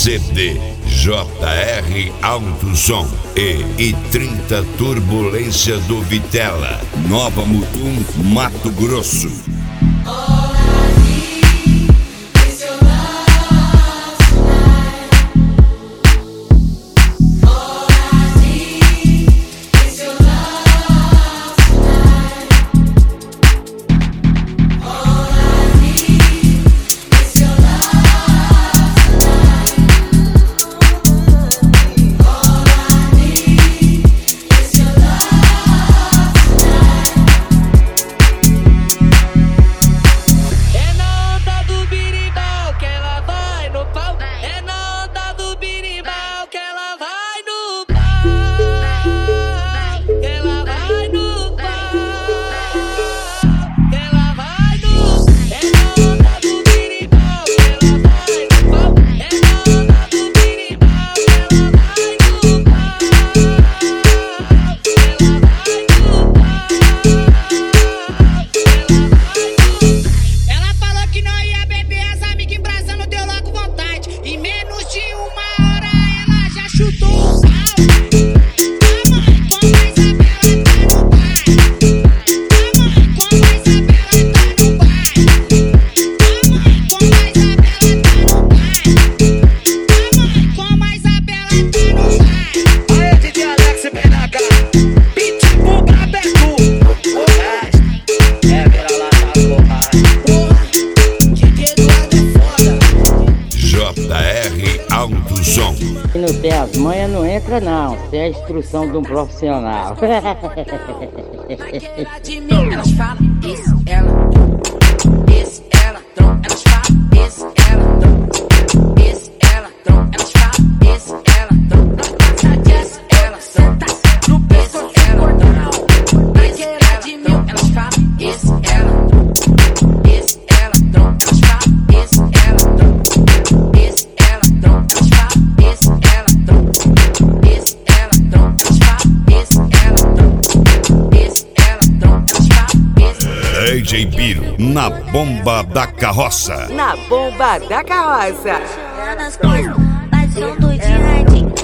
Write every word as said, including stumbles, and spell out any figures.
C D J R Alto Som e I trinta Turbulência do Vitela, Nova Mutum, Mato Grosso. Se não tem as manhas, não entra não. Tem a instrução de um profissional. Elas falam, isso, ela, isso, ela, elas falam, isso, ela, isso, ela, elas falam, isso, ela, não passa disso, ela senta no peso, ela, isso, de mil, elas falam, isso, ela, isso, ela, elas falam, isso, ela, isso, ela, elas falam, isso, ela, isso, ela, elas falam, isso, ela, isso, ela, D J Biro, na bomba da carroça. Na bomba da carroça. Nas coisas, mas são doidinhos,